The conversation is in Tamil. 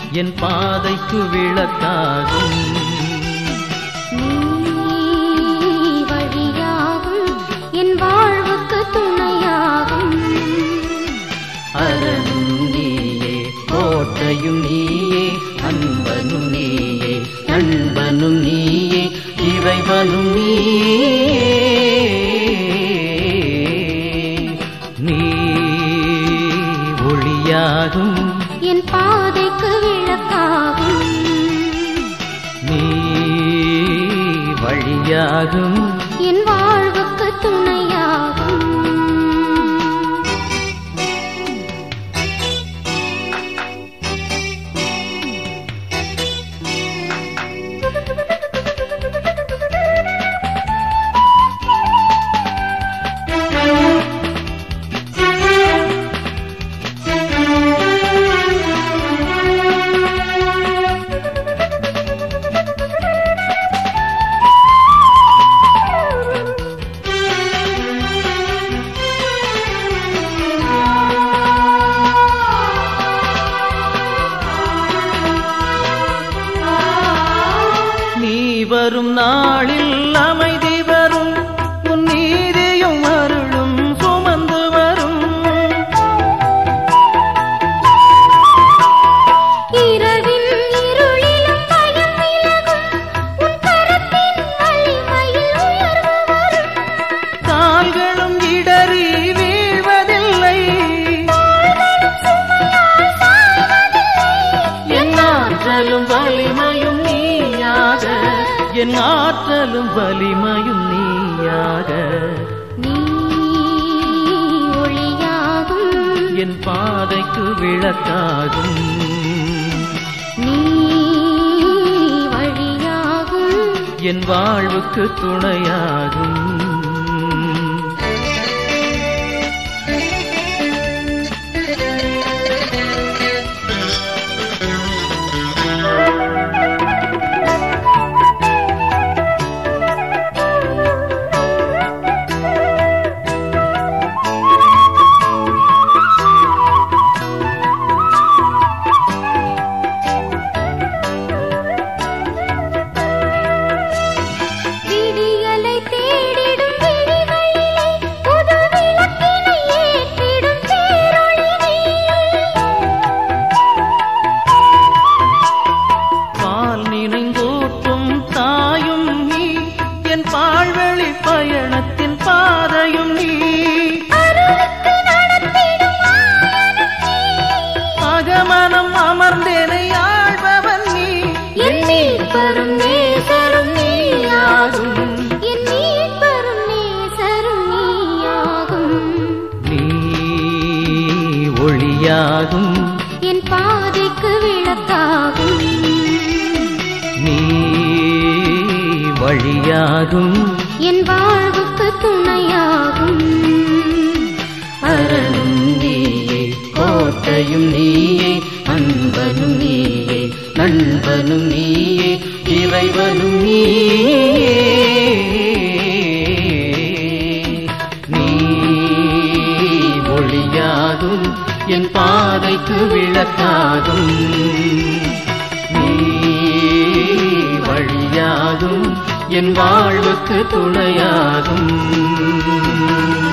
என் பாதைக்கு விளக்காகும். நீ வழியாகும் என் வாழ்வுக்கு துணையாகும். அரணும் நீயே கோட்டையும் நீயே அன்பனும் நீயே நண்பனும் நீயே இறைவனும் நீயே. நீ ஒளியாகும் என் பாதைக்கு விளக்காகும். நீ வழியாகும் என் வாழ்வுக்கு துணையாகும். வரும் நாளில் அமைதி வரும் உன் நீதியும் அருளும் சுமந்து வரும். இரவின் இருளிலும் பயம் விலகும் உன் கரத்தின் வலிமையில் உயர்வு வரும். கால்களும் இடறி வீழ்வதில்லை என் ஆற்றலும் வலிமையும் நீயாக. என் ஆற்றலும் வலிமையும் நீயாக. நீ ஒளியாகும் என் பாதைக்கு விளக்காகும். நீ வழியாகும் என் வாழ்வுக்கு துணையாகும். பாழ்வெளி பயணத்தின் பாதையும் நீ. அகமனம் அமர்ந்தேனை ஆழ்பவன் நீ. என் மீட்பரும் நேசரும் நீயாகும். என் மீட்பரும் நேசரும் நீயாகும். நீ ஒளியாகும் என் பாதைக்கு விளக்காகும். நீ வழியாகும் என் வாழ்வுக்கு துணையாகும். அரணும் நீயே கோட்டையும் நீயே அன்பனும் நீயே நண்பனும் நீயே இறைவனும் நீயே. நீ ஒளியாகும் என் பாதைக்கு விளக்காகும். நீ வழியாகும் என் வாழ்வுக்கு துணையாகும்.